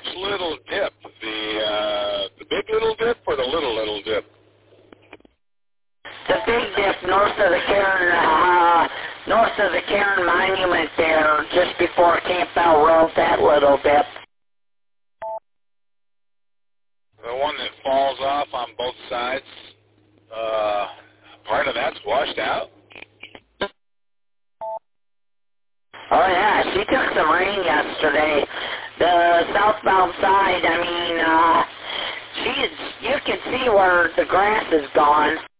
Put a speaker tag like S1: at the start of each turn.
S1: which little dip? The big little dip or the little dip?
S2: The big dip north of the Cairn Monument there, just before Camp Bell Road, that little dip.
S1: The one that falls off on both sides, part of that's washed out?
S2: Oh yeah, she took some rain yesterday. The southbound side, I mean, you can see where the grass is gone.